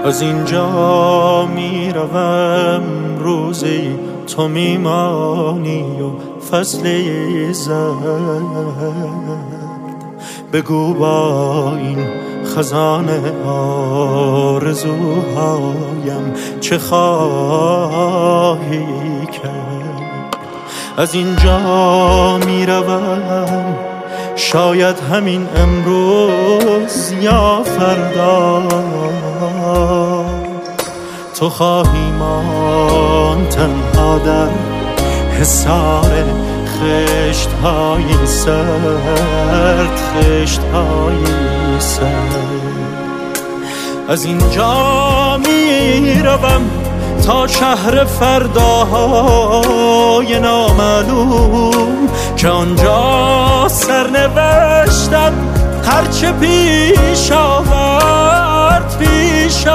از اینجا میروم روزی تو میمانی و فصلی زرد. بگو با این خزانه آرزوهایم چه خواهی کرد. از اینجا میروم شاید همین امروز یا فردا تو خواهی ماند تنها در حصار خشت‌های سرد، خشت‌های سرد. از اینجا میروم تا شهر فرداهای نامعلوم که آنجا سرنوشتم هرچه پیش آورد پیش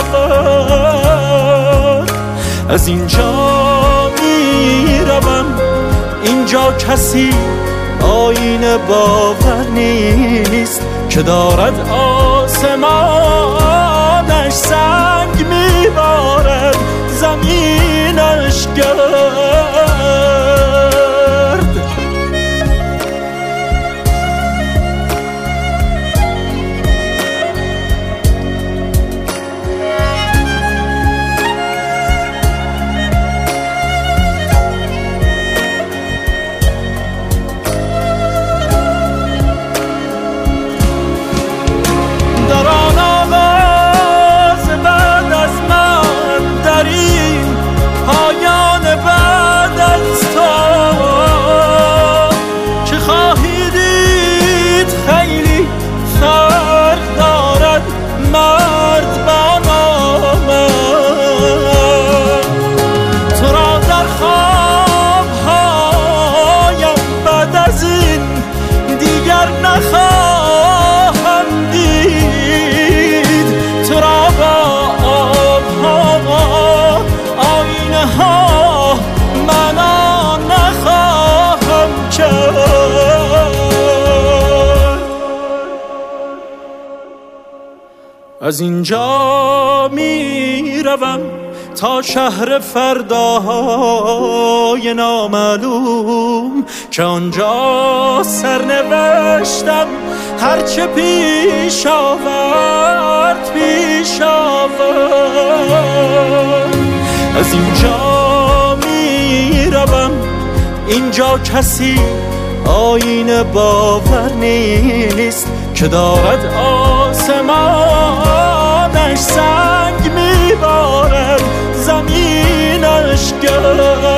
آورد. از اینجا میروم اینجا کسی آینه باور نیست که دارد آسمانش سنگ میبارد زمینش گرد. نخواهم دید تو را با آبها آینه ها منا نخواهم کرد. از اینجا میروم تا شهر فرداهای نامعلوم که آنجا سرنوشتم هرچه پیش آورد پیش آورد. از اینجا میروم اینجا کسی آینه باور نیست که دارد آسمانش سنگ میبارد زمینش گرد.